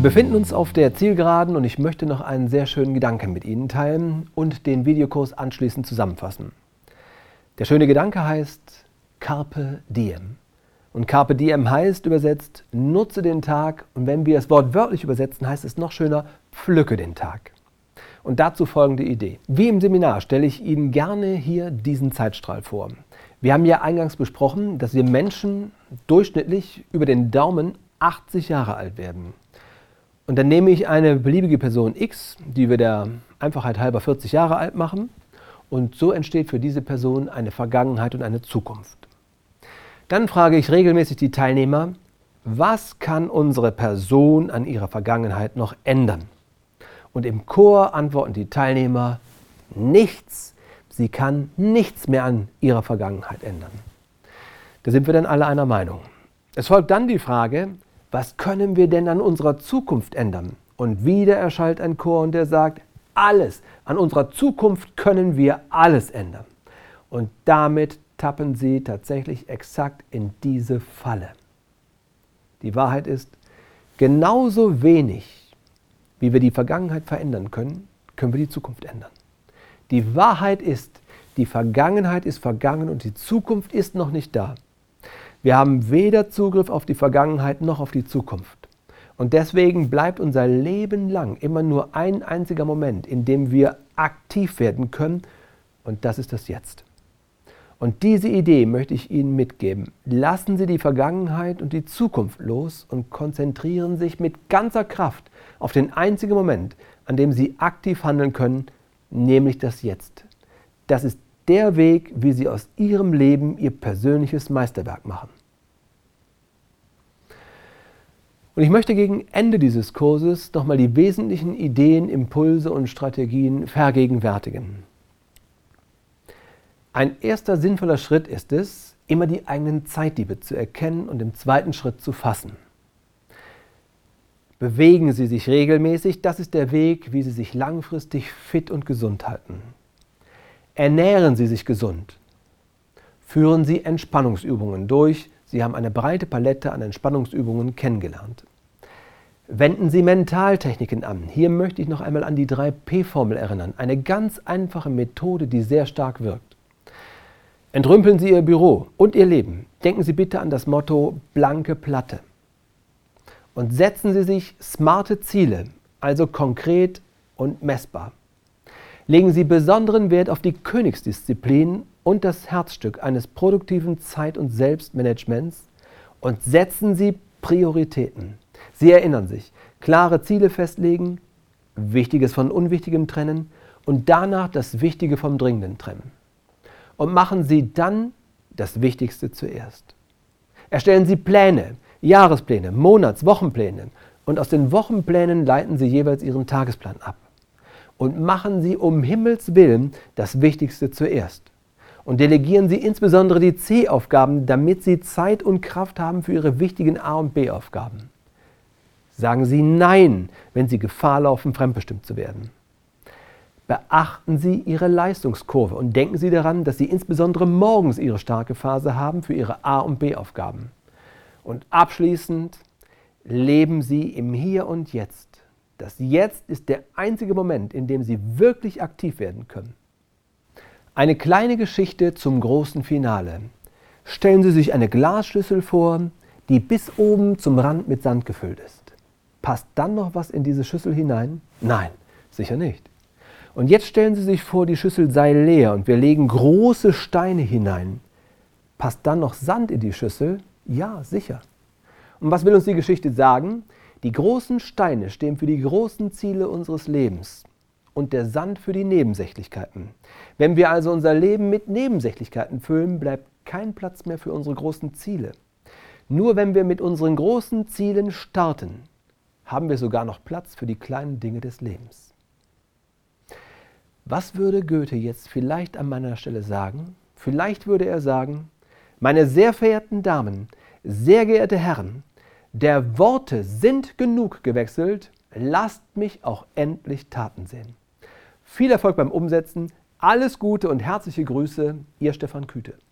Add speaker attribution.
Speaker 1: Wir befinden uns auf der Zielgeraden und ich möchte noch einen sehr schönen Gedanken mit Ihnen teilen und den Videokurs anschließend zusammenfassen. Der schöne Gedanke heißt Carpe Diem. Und Carpe Diem heißt übersetzt, nutze den Tag, und wenn wir es wortwörtlich übersetzen, heißt es noch schöner, pflücke den Tag. Und dazu folgende Idee. Wie im Seminar stelle ich Ihnen gerne hier diesen Zeitstrahl vor. Wir haben ja eingangs besprochen, dass wir Menschen durchschnittlich über den Daumen 80 Jahre alt werden. Und dann nehme ich eine beliebige Person X, die wir der Einfachheit halber 40 Jahre alt machen, und so entsteht für diese Person eine Vergangenheit und eine Zukunft. Dann frage ich regelmäßig die Teilnehmer, was kann unsere Person an ihrer Vergangenheit noch ändern? Und im Chor antworten die Teilnehmer, nichts. Sie kann nichts mehr an ihrer Vergangenheit ändern. Da sind wir dann alle einer Meinung. Es folgt dann die Frage, was können wir denn an unserer Zukunft ändern? Und wieder erschallt ein Chor und der sagt, alles. An unserer Zukunft können wir alles ändern. Und damit tappen Sie tatsächlich exakt in diese Falle. Die Wahrheit ist, genauso wenig, wie wir die Vergangenheit verändern können, können wir die Zukunft ändern. Die Wahrheit ist, die Vergangenheit ist vergangen und die Zukunft ist noch nicht da. Wir haben weder Zugriff auf die Vergangenheit noch auf die Zukunft. Und deswegen bleibt unser Leben lang immer nur ein einziger Moment, in dem wir aktiv werden können, und das ist das Jetzt. Und diese Idee möchte ich Ihnen mitgeben. Lassen Sie die Vergangenheit und die Zukunft los und konzentrieren sich mit ganzer Kraft auf den einzigen Moment, an dem Sie aktiv handeln können, nämlich das Jetzt. Das ist der Weg, wie Sie aus Ihrem Leben Ihr persönliches Meisterwerk machen. Und ich möchte gegen Ende dieses Kurses nochmal die wesentlichen Ideen, Impulse und Strategien vergegenwärtigen. Ein erster sinnvoller Schritt ist es, immer die eigenen Zeitdiebe zu erkennen und im zweiten Schritt zu fassen. Bewegen Sie sich regelmäßig, das ist der Weg, wie Sie sich langfristig fit und gesund halten. Ernähren Sie sich gesund. Führen Sie Entspannungsübungen durch. Sie haben eine breite Palette an Entspannungsübungen kennengelernt. Wenden Sie Mentaltechniken an. Hier möchte ich noch einmal an die 3P-Formel erinnern. Eine ganz einfache Methode, die sehr stark wirkt. Entrümpeln Sie Ihr Büro und Ihr Leben. Denken Sie bitte an das Motto blanke Platte. Und setzen Sie sich smarte Ziele, also konkret und messbar. Legen Sie besonderen Wert auf die Königsdisziplin und das Herzstück eines produktiven Zeit- und Selbstmanagements und setzen Sie Prioritäten. Sie erinnern sich, klare Ziele festlegen, Wichtiges von Unwichtigem trennen und danach das Wichtige vom Dringenden trennen. Und machen Sie dann das Wichtigste zuerst. Erstellen Sie Pläne, Jahrespläne, Wochenpläne und aus den Wochenplänen leiten Sie jeweils Ihren Tagesplan ab. Und machen Sie um Himmels Willen das Wichtigste zuerst. Und delegieren Sie insbesondere die C-Aufgaben, damit Sie Zeit und Kraft haben für Ihre wichtigen A- und B-Aufgaben. Sagen Sie Nein, wenn Sie Gefahr laufen, fremdbestimmt zu werden. Beachten Sie Ihre Leistungskurve und denken Sie daran, dass Sie insbesondere morgens Ihre starke Phase haben für Ihre A- und B-Aufgaben. Und abschließend leben Sie im Hier und Jetzt. Das Jetzt ist der einzige Moment, in dem Sie wirklich aktiv werden können. Eine kleine Geschichte zum großen Finale. Stellen Sie sich eine Glasschüssel vor, die bis oben zum Rand mit Sand gefüllt ist. Passt dann noch was in diese Schüssel hinein? Nein, sicher nicht. Und jetzt stellen Sie sich vor, die Schüssel sei leer und wir legen große Steine hinein. Passt dann noch Sand in die Schüssel? Ja, sicher. Und was will uns die Geschichte sagen? Die großen Steine stehen für die großen Ziele unseres Lebens und der Sand für die Nebensächlichkeiten. Wenn wir also unser Leben mit Nebensächlichkeiten füllen, bleibt kein Platz mehr für unsere großen Ziele. Nur wenn wir mit unseren großen Zielen starten, haben wir sogar noch Platz für die kleinen Dinge des Lebens. Was würde Goethe jetzt vielleicht an meiner Stelle sagen? Vielleicht würde er sagen, meine sehr verehrten Damen, sehr geehrte Herren, der Worte sind genug gewechselt, lasst mich auch endlich Taten sehen. Viel Erfolg beim Umsetzen, alles Gute und herzliche Grüße, Ihr Stefan Küte.